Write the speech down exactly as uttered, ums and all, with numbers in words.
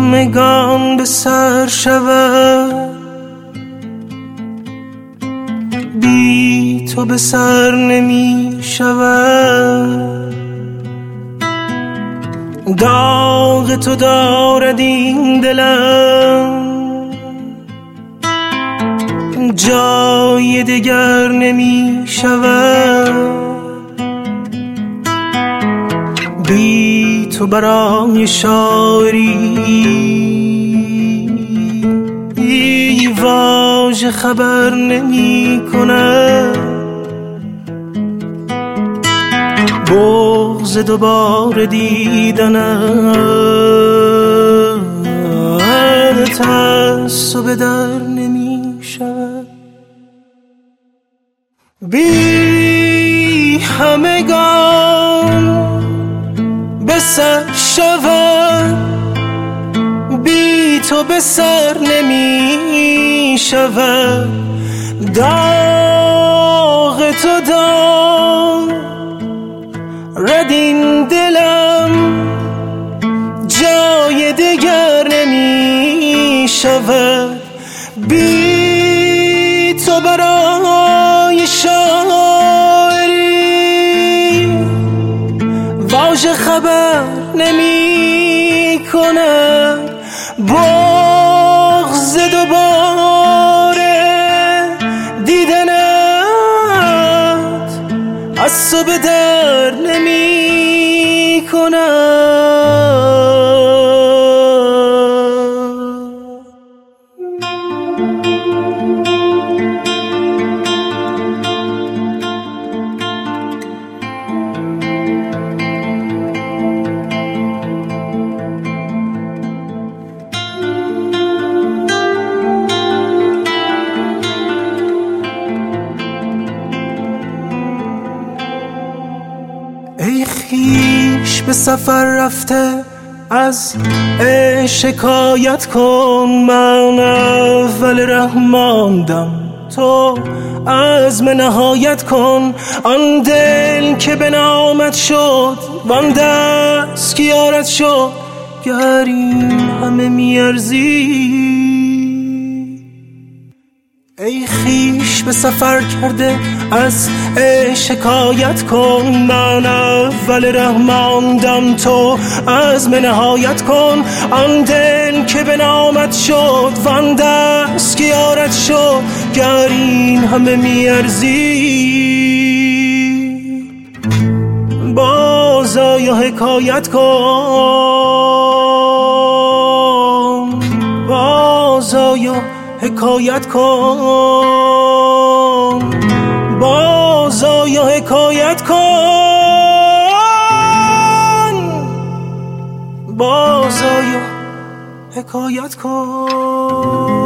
همگان به سر شود، بی تو به سر نمی شود. داغ تو دارد این دلم، جای دگر نمی شود. بی تو برای شاعری ای واژه خبر نمی کند. بغض دوباره دیدنت از تو به در نمی شود. بی همگان به سر شود، بی تو به سر نمی شود. داغ تو دارد این دلم، جای دگر نمی شود. بی تو برای شاعری واژه خبر نمی کند. بغض دوباره دیدنت از تو به در نمی کند. ای خویش به سفر رفته از عشق شکایت کن، من اول ره ماندم تو عزم نهایت کن. آن دل که به نامت شد وان دست که یارت شد، گر این همه میارزی. ای خویش به سفر کرده از عشق شکایت کن، من اول ره ماندم تو عزم نهایت کن. آن دل که به نامت شد وان دست که یارت شد، گر این همه میارزی. باز آیا حکایت کن، باز آیا حکایت کن، باز آیا حکایت کن، باز آیا حکایت کن.